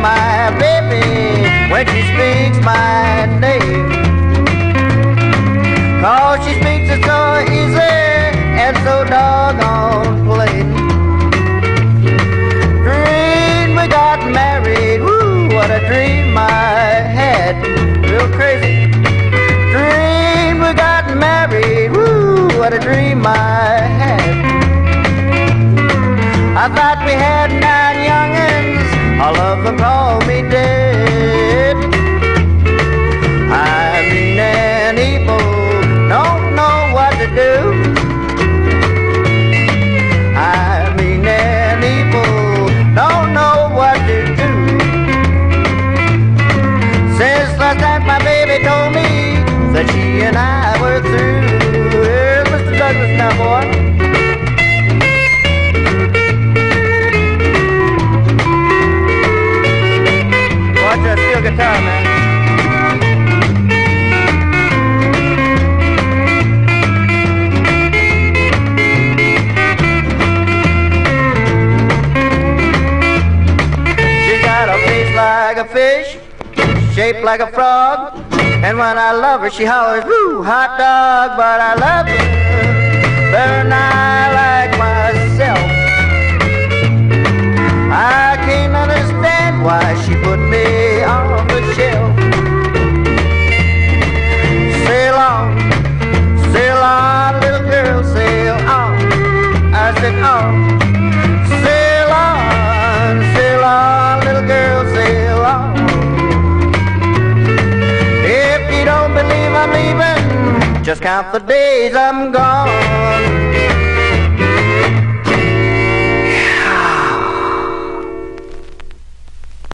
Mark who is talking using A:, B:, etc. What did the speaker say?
A: my baby when she speaks my name. 'Cause she speaks it so easy and so doggone plain. Dream we got married, woo, what a dream I had, real crazy. Dream we got married, woo, what a dream I had. I thought we had 9 youngins, all of them called me dead. I mean an evil, don't know what to do. I mean an evil, don't know what to do. Since last night my baby told me that she and I were through. Well, Mr. Douglas now, boy. Watch that steel guitar, man. She's got a face like a fish, shaped like a frog, and when I love her she hollers, woo, hot dog. But I love her better than I like myself. I can't understand why she put me on the shelf. Sail on, little girl, sail on. I said, on. Sail on, little girl, sail on. If you don't believe I'm leaving, just count the days I'm gone.